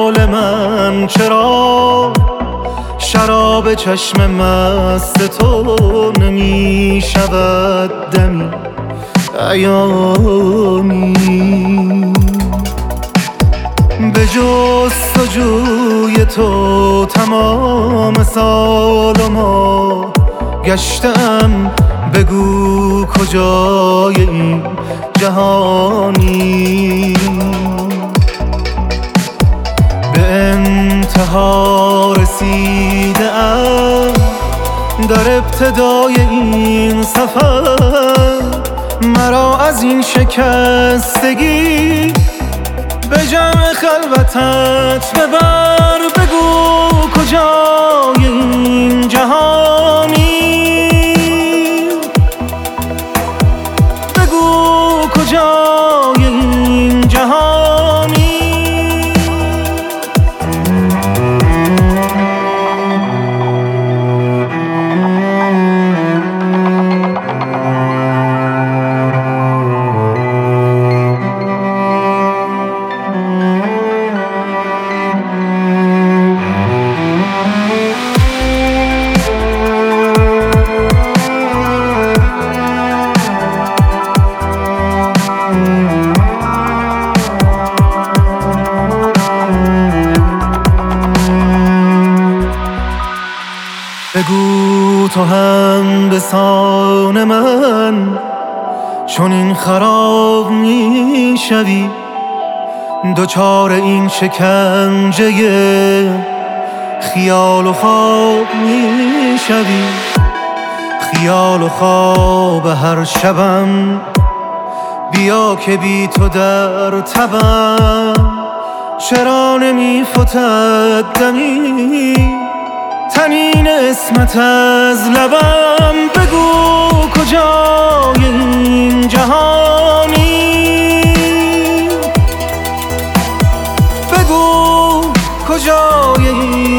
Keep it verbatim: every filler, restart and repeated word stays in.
حال من چرا شراب چشم مست تو نمی شود دمی عیانی؟ به جستجوی تو تمام سال و ما گشتم، بگو کجای این جهانی؟ به انتها رسیده ام در ابتدای این سفر، مرا از این شکستگی به جمع خلوتت ببر. بگو کجای این جهانی؟ بگو کجای این جهانی؟ بگو تو هم به سان من چون این خراب می شوی، دوچار این شکنجه خیال و خواب می شوی. خیال و خواب هر شبم، بیا که بی تو در تبم. چرا نمی فتد دمی تنین اسمت از لبم؟ بگو کجای این جهانی؟ بگو کجای این